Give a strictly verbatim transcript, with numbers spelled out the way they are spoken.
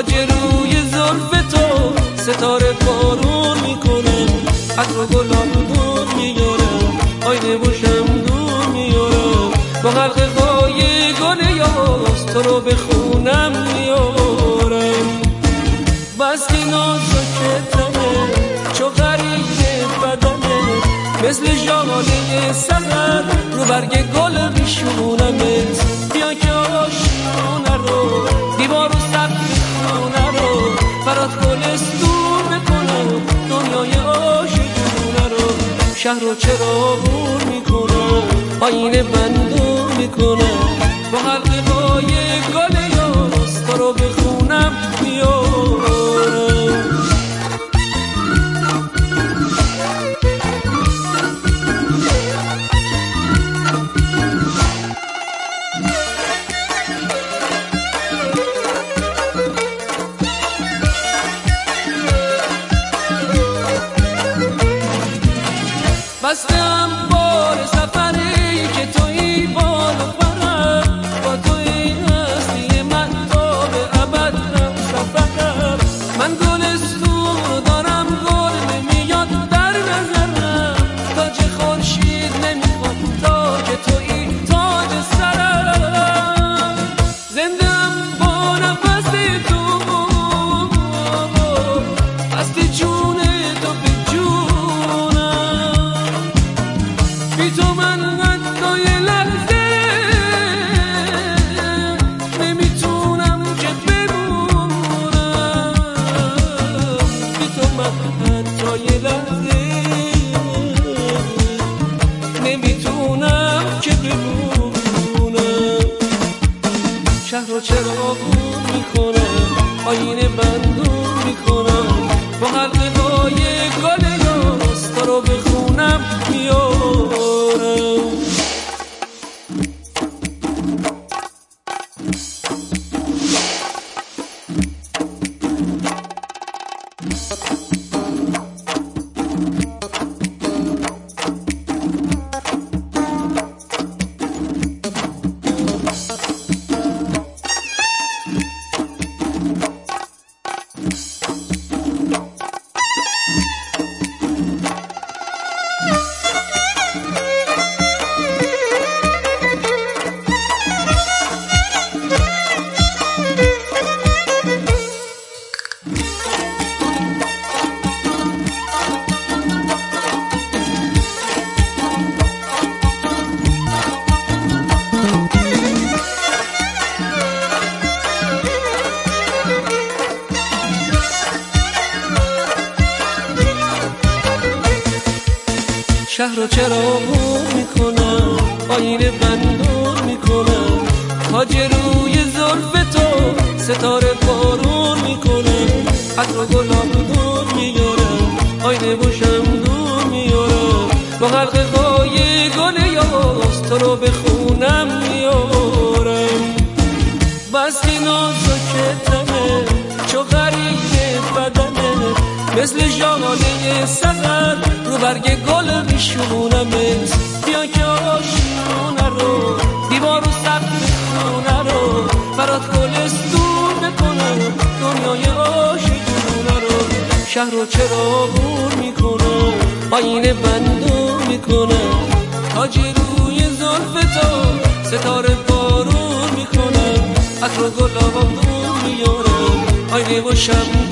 تاج روی زلف تو ستاره بارون میکنم، عطر و گلابون میارم، آینه و شمدون میارم، با حلقه های گل یاس تو رو به خونم میارم. بس که نازکتمه چو غریب بدنه، مثل ژاله سحر رو برگ گل میشونمت. بیا که آشیانه رو دیوار و سقف خونه رو برات گلستون بکنم، دنیای عاشقونه رو. شهر رو چراغون میکنم، آینه بندون میکنم، با حلقه های گل یاس تو رو به خونم میارم. بستم بار سفری که توی بال و پرم، با توی هستی من تا به ابد هم سفرم. من گلستون دارم گل نمیاد در نظرم، تاج خورشید نمیخواد تاج توی تاج سرم. زندم با نفس تو، هستی جون تو به جونم، بی تو من حتی یه لحظه نمیتونم که بمونم، بی تو من حتی یه لحظه نمیتونم که بمونم. شهر رو چراغون میکنم، آینه بندون میکنم، با حلقه های گل یاس تو رو به خونم میارم. شهر رو چراغون میکنم، آینه بندون میکنم، تاج روی زلف تو ستاره بارون میکنم، عطر و گلابون میارم، آینه و شمدون میارم، با حلقه های گل یاس تو رو به خونم میارم. بس که نازکتمه چو غریب بدنه، مثل ژاله سحر رو برگ گل میشونمت. بیا که آشیانه رو دیوار و سقف خونه رو برات گلستون بکنم، دنیای عاشقونه رو. شهر رو چراغون میکنم، آینه بندون میکنم، تاج روی زلف تو ستاره بارون میکنم، عطر و گلابون میارم، آینه و شب